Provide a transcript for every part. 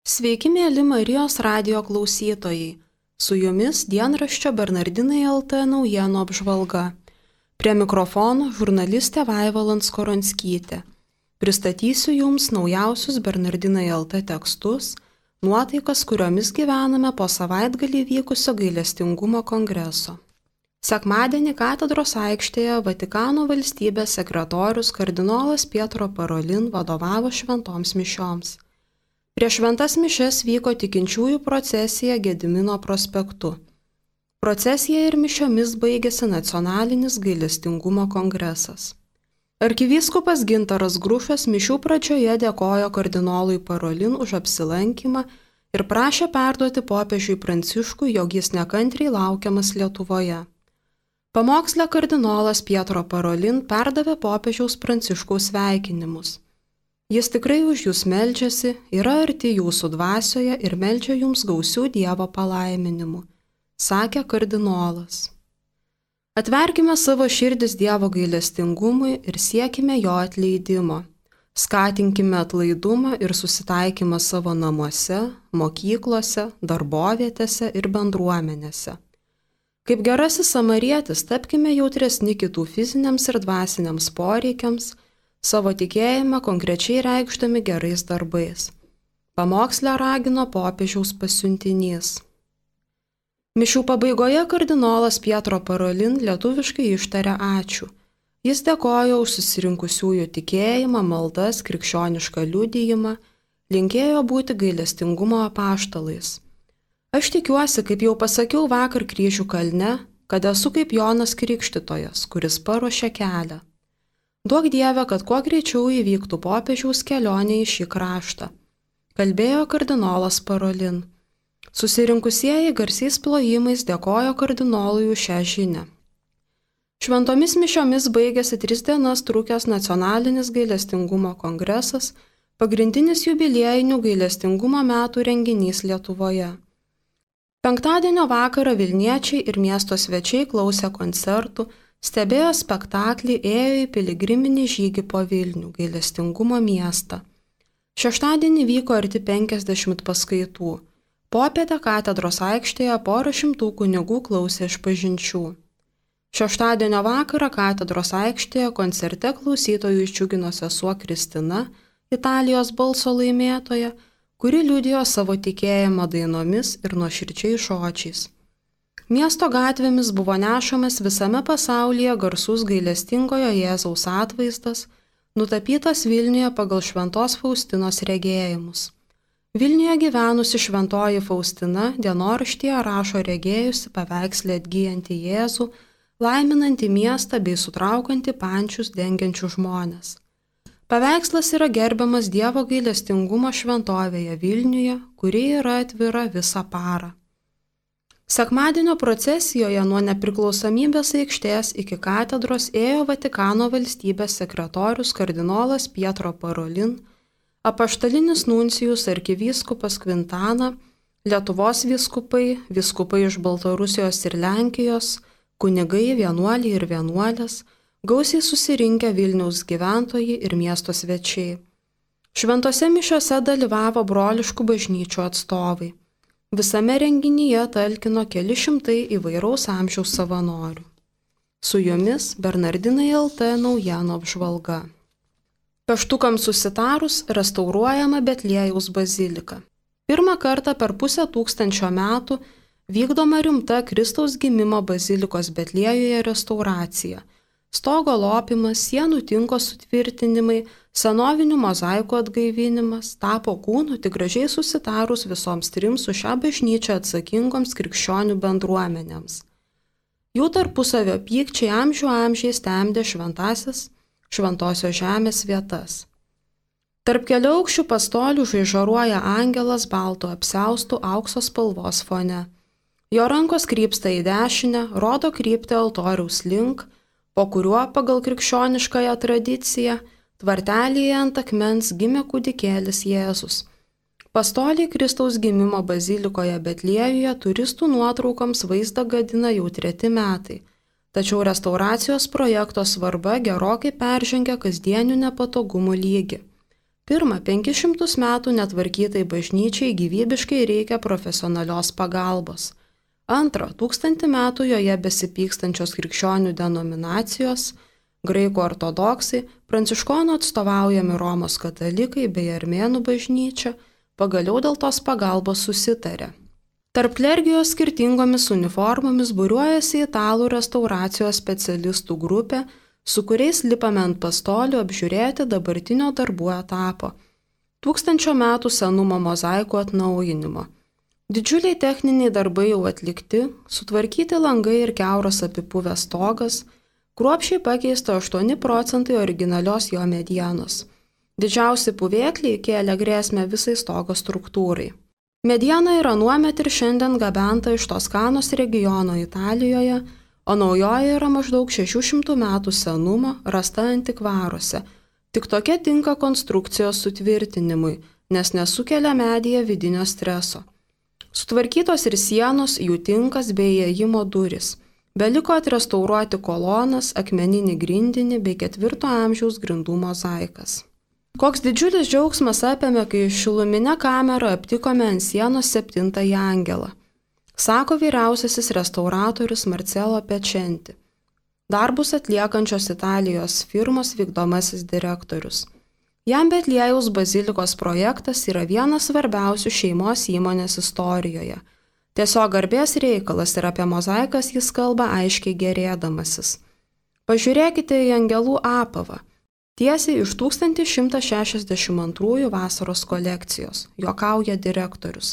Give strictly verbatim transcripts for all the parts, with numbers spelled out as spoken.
Sveiki, mėly Marijos radijo klausytojai. Su jumis dienraščio Bernardinai L T naujienų apžvalga. Prie mikrofono žurnalistė Vaiva Lanskoronskytė. Pristatysiu jums naujausius Bernardinai L T tekstus, nuotaikas, kuriomis gyvename po savaitgalį vykusio gailestingumo kongreso. Sekmadienį katedros aikštėje Vatikano valstybės sekretorius kardinolas Pietro Parolin vadovavo šventoms mišioms. Prieš šventas mišias vyko tikinčiųjų procesija Gedimino prospektu. Procesija ir mišiomis baigėsi nacionalinis gailestingumo kongresas. Arkivyskupas Gintaras Grušas mišių pradžioje dėkojo kardinolui Parolin už apsilankymą ir prašė perduoti popiežiui Pranciškui, jog jis nekantriai laukiamas Lietuvoje. Pamoksle kardinolas Pietro Parolin perdavė popiežiaus Pranciškaus sveikinimus. Jis tikrai už jūs meldžiasi, yra arti jūsų dvasioje ir meldžia jums gausių Dievo palaiminimų, sakė kardinolas. Atverkime savo širdis Dievo gailestingumui ir siekime jo atleidimo. Skatinkime atlaidumą ir susitaikymą savo namuose, mokyklose, darbovietėse ir bendruomenėse. Kaip gerasis samarietis tapkime jautresni kitų fiziniams ir dvasiniams poreikiams, savo tikėjimą konkrečiai reikšdami gerais darbais. Pamokslę ragino popiežiaus pasiuntinys. Mišių pabaigoje kardinolas Pietro Parolin lietuviškai ištarė ačiū. Jis dėkojo už susirinkusiųjų tikėjimą, maldas, krikščionišką liudijimą, linkėjo būti gailestingumo apaštalais. Aš tikiuosi, kaip jau pasakiau vakar Kryžių kalne, kad esu kaip Jonas Krikštytojas, kuris paruošė kelią. Duok Dieve, kad kuo greičiau įvyktų popiežiaus kelionė į šį kraštą, kalbėjo kardinolas Parolin. Susirinkusieji garsiais plojimais dėkojo kardinolui už šią žinią. Šventomis mišiomis baigėsi tris dienas trukęs nacionalinis gailestingumo kongresas, pagrindinis jubiliejinių gailestingumo metų renginys Lietuvoje. Penktadienio vakarą Vilniečiai ir miesto svečiai klausė koncertų, stebėjo spektaklį, ėjo į piligriminį žygį po Vilnių, gailestingumo miestą. Šeštadienį vyko arti penkiasdešimt paskaitų. Popietę katedros aikštėje porą šimtų kunigų klausė išpažinčių. Šeštadienio vakarą katedros aikštėje koncerte klausytojų išdžiugino sesuo Kristina, Italijos balso laimėtoja, kuri liudijo savo tikėjimą dainomis ir nuoširdžiais žodžiais. Miesto gatvėmis buvo nešamas visame pasaulyje garsus gailestingojo Jėzaus atvaizdas, nutapytas Vilniuje pagal šventos Faustinos regėjimus. Vilniuje gyvenusi šventoji Faustina dienoraštyje rašo regėjusi paveikslę atgyjantį Jėzų, laiminantį miestą bei sutraukantį pančius dengiančių žmonės. Paveikslas yra gerbiamas Dievo gailestingumo šventovėje Vilniuje, kuri yra atvira visą parą. Sekmadienio procesijoje nuo nepriklausomybės aikštės iki katedros ėjo Vatikano valstybės sekretorius kardinolas Pietro Parolin, apaštalinis nuncijus arkivyskupas Kvintana, Lietuvos vyskupai, vyskupai iš Baltarusijos ir Lenkijos, kunigai, vienuoliai ir vienuolės, gausiai susirinkę Vilniaus gyventojai ir miesto svečiai. Šventose mišiose dalyvavo broliškų bažnyčių atstovai. Visame renginyje talkino keli šimtai įvairaus amžiaus savanorių. Su jumis Bernardinai L T naujienų apžvalga. Peštukams susitarus restauruojama Betliejaus bazilika. Pirmą kartą per pusę tūkstančio metų vykdoma rimta Kristaus gimimo bazilikos Betliejuje restauracija. Stogo lopimas, sienų tinko sutvirtinimai, senovinių mozaikų atgaivinimas tapo kūnu tik gražiai susitarus visoms trims su šią bažnyčią atsakingoms krikščionių bendruomenėms. Jų tarpusavio pykčiai amžių amžiais temdė šventasis šventosios žemės vietas. Tarp keliaaukščių pastolių žaižaruoja angelas baltu apsiaustu aukso spalvos fone. Jo rankos krypsta į dešinę, rodo kryptį altoriaus link, po kuriuo pagal krikščioniškąją tradiciją tvartelėje ant akmens gimė kūdikėlis Jėzus. Pastoliai Kristaus gimimo bazilikoje Betliejuje turistų nuotraukoms vaizdą gadina jau treti metai, tačiau restauracijos projekto svarba gerokai peržengia kasdienių nepatogumų lygį. Pirma, penkis šimtus metų netvarkytai bažnyčiai gyvybiškai reikia profesionalios pagalbos. Antra, tūkstantį metų joje besipykstančios krikščionių denominacijos, graikų ortodoksai, pranciškonų atstovaujami Romos katalikai bei armėnų bažnyčia pagaliau dėl tos pagalbos susitarė. Tarp klergijos skirtingomis uniformomis būriuojasi italų restauracijos specialistų grupė, su kuriais lipame ant pastolių apžiūrėti dabartinio darbų etapo – tūkstančio metų senumo mozaikų atnaujinimo. Didžiuliai techniniai darbai jau atlikti, sutvarkyti langai ir kiauras apipuvęs stogas, kruopščiai pakeista aštuoni procentai originalios jo medienos. Didžiausi puvėkliai kėlė grėsmę visai stogo struktūrai. Mediena yra nuomet ir šiandien gabenta iš Toskanos regiono Italijoje, o naujoji yra maždaug šešių šimtų metų senumo, rasta antikvaruose. Tik tokia tinka konstrukcijos sutvirtinimui, nes nesukelia medyje vidinio streso. Sutvarkytos ir sienos, jų tinkas bei įėjimo durys. Beliko atrestauruoti kolonas, akmeninį grindinį bei ketvirto amžiaus grindų mozaikas. Koks didžiulis džiaugsmas apėmė, kai šiluminę kamerą aptikome ant sienos septintąjį angelą, sako vyriausiasis restauratorius Marcello Pečenti, darbus atliekančios Italijos firmos vykdomasis direktorius. Jam Betliejaus bazilikos projektas yra vienas svarbiausių šeimos įmonės istorijoje. Tiesiog garbės reikalas ir apie mozaikas jis kalba aiškiai gerėdamasis. Pažiūrėkite į angelų apavą. Tiesiai iš tūkstantis šimtas šešiasdešimt antrųjų vasaros kolekcijos, juokauja direktorius.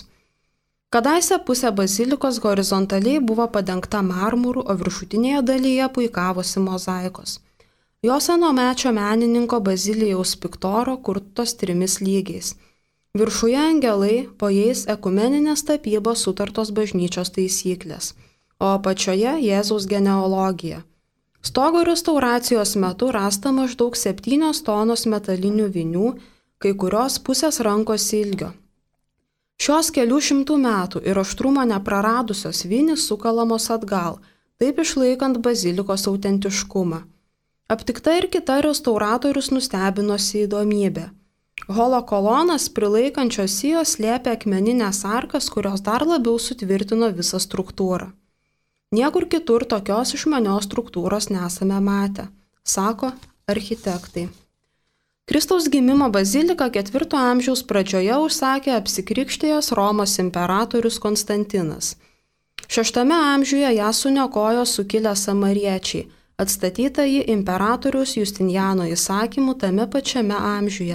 Kadaise pusė bazilikos horizontaliai buvo padengta marmuru, o viršutinėje dalyje puikavosi mozaikos. Jos anomečio menininko Bazilijaus Piktoro kurtos trimis lygiais. Viršuje angelai, po jais ekumeninės tapybos sutartos bažnyčios taisyklės, o apačioje Jėzaus genealogija. Stogo restauracijos metu rasta maždaug septynios tonos metalinių vinių, kai kurios pusės rankos ilgio. Šios kelių šimtų metų ir aštrumo nepraradusios vinys sukalamos atgal, taip išlaikant bazilikos autentiškumą. Aptikta ir kita restauratorius nustebinosi įdomybė. Holo kolonas prilaikančios sijos slėpė akmeninės arkas, kurios dar labiau sutvirtino visą struktūrą. Niekur kitur tokios išmanios struktūros nesame matę, sako architektai. Kristaus gimimo baziliką ketvirto amžiaus pradžioje užsakė apsikrikštėjęs Romos imperatorius Konstantinas. Šeštame amžiuje ją suniokojo sukilę samariečiai, atstatyta ji imperatoriaus Justinijano įsakymu tame pačiame amžiuje.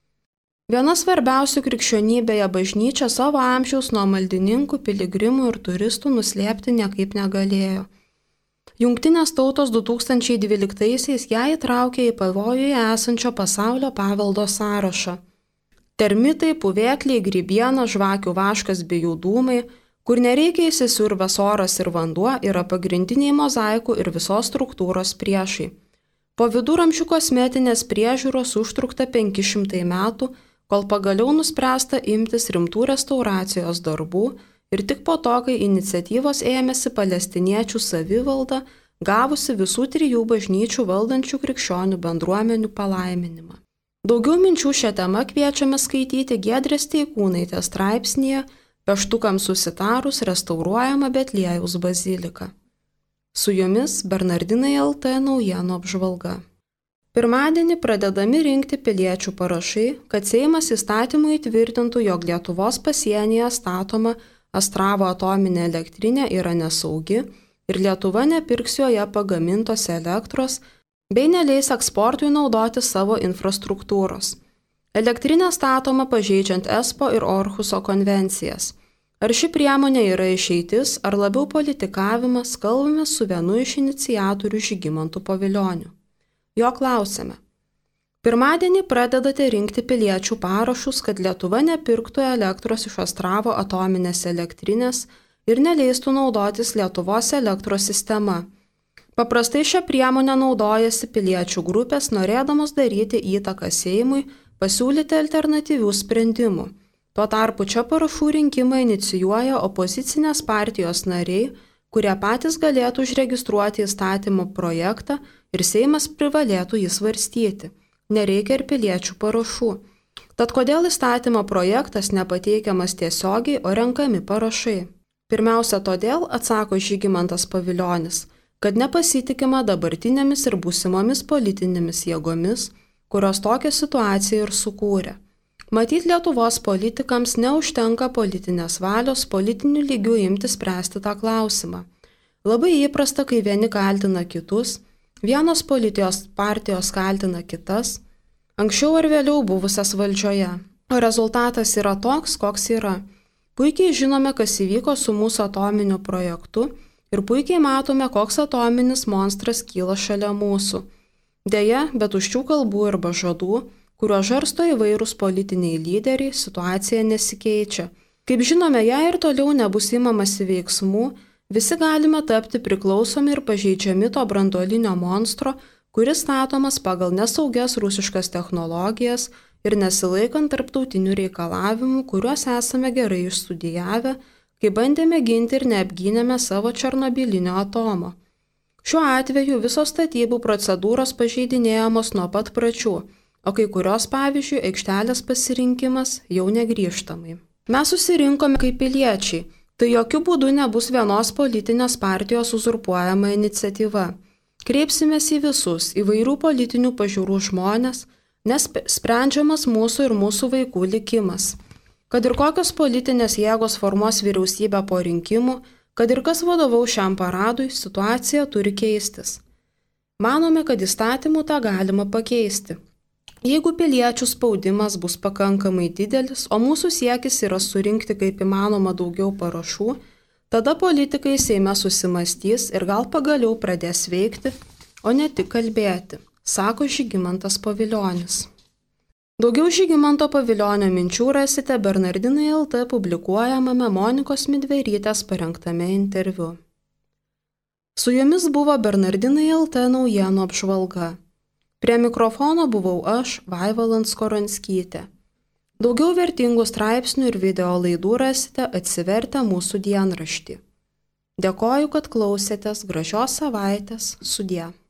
Viena svarbiausių krikščionybėje bažnyčia savo amžiaus nuo maldininkų, piligrimų ir turistų nuslėpti niekaip negalėjo. Jungtinės tautos du tūkstančiai dvyliktaisiais ją įtraukė į pavojuje esančio pasaulio paveldo sąrašą. Termitai, puvėkliai, grybiena, žvakių vaškas bei jų dūmai, kur nereikia įsisiurvęs oras ir vanduo, yra pagrindiniai mozaikų ir visos struktūros priešai. Po viduramžių kosmetinės priežiūros užtrukta penki šimtai metų, kol pagaliau nuspręsta imtis rimtų restauracijos darbų ir tik po to, kai iniciatyvos ėmėsi palestiniečių savivalda, gavusi visų trijų bažnyčių valdančių krikščionių bendruomenių palaiminimą. Daugiau minčių šią temą kviečiame skaityti Giedrės Steikūnaitės straipsnyje Peštukams susitarus restauruojama Betliejaus bazilika. Su jumis Bernardinai L T naujienų apžvalga. Pirmadienį pradedami rinkti piliečių parašai, kad Seimas įstatymu įtvirtintų, jog Lietuvos pasienyje statoma Astravo atominė elektrinė yra nesaugi ir Lietuva nepirks joje pagamintos elektros bei neleis eksportui naudoti savo infrastruktūros. Elektrinė statoma pažeidžiant ESPO ir Orhuso konvencijas. Ar ši priemonė yra išeitis, ar labiau politikavimas, kalbame su vienu iš iniciatorių Žygimantu Povilioniu. Jo klausėme. Pirmadienį pradedate rinkti piliečių parašus, kad Lietuva nepirktų elektros iš Astravo atominės elektrinės ir neleistų naudotis Lietuvos elektros sistema. Paprastai šią priemonę naudojasi piliečių grupės, norėdamos daryti įtaką Seimui, pasiūlyti alternatyvių sprendimų. Tuo tarpu čia parašų rinkimą inicijuoja opozicinės partijos nariai, kurie patys galėtų užregistruoti įstatymo projektą ir Seimas privalėtų jį svarstyti. Nereikia ir piliečių parašų. Tad kodėl įstatymo projektas nepateikiamas tiesiogiai, o renkami parašai? Pirmiausia, todėl, atsako Žygimantas Pavilionis, kad nepasitikima dabartinėmis ir būsimomis politinėmis jėgomis, kurios tokią situaciją ir sukūrė. Matyt, Lietuvos politikams neužtenka politinės valios politinių lygių imti spręsti tą klausimą. Labai įprasta, kai vieni kaltina kitus, vienos politinės partijos kaltina kitas, anksčiau ar vėliau buvusias valdžioje. O rezultatas yra toks, koks yra. Puikiai žinome, kas įvyko su mūsų atominiu projektu ir puikiai matome, koks atominis monstras kyla šalia mūsų. Deja, be tuščių kalbų ir pažadų, kurio žarsto įvairūs politiniai lyderiai, situacija nesikeičia. Kaip žinome, jei ir toliau nebus įmamasi veiksmų, visi galime tapti priklausomi ir pažeidžiami to branduolinio monstro, kuris statomas pagal nesaugias rusiškas technologijas ir nesilaikant tarptautinių reikalavimų, kuriuos esame gerai išstudijavę, kai bandėme ginti ir neapgynėme savo černobylinio atomo. Šiuo atveju visos statybų procedūros pažeidinėjamos nuo pat pradžių, o kai kurios, pavyzdžiui, aikštelės pasirinkimas jau negrįžtamai. Mes susirinkome kaip piliečiai, tai jokių būdų nebus vienos politinės partijos uzurpuojama iniciatyva. Kreipsimės į visus įvairių politinių pažiūrų žmonės, nes sprendžiamas mūsų ir mūsų vaikų likimas. Kad ir kokios politinės jėgos formuos vyriausybę po rinkimų, kad ir kas vadovaus šiam paradui, situacija turi keistis. Manome, kad įstatymų tą galima pakeisti. Jeigu piliečių spaudimas bus pakankamai didelis, o mūsų siekis yra surinkti kaip įmanoma daugiau parašų, tada politikai Seime susimastys ir gal pagaliau pradės veikti, o ne tik kalbėti, sako Žygimantas Pavilionis. Daugiau Žygimanto Pavilionio minčių rasite Bernardinai L T publikuojamame Monikos Midverytės parengtame interviu. Su jumis buvo Bernardinai L T naujienų apžvalga. Prie mikrofono buvau aš, Vaiva Landskoronskytė. Daugiau vertingų straipsnių ir video laidų rasite atsivertę mūsų dienraštį. Dėkoju, kad klausėtės, gražios savaitės, sudie.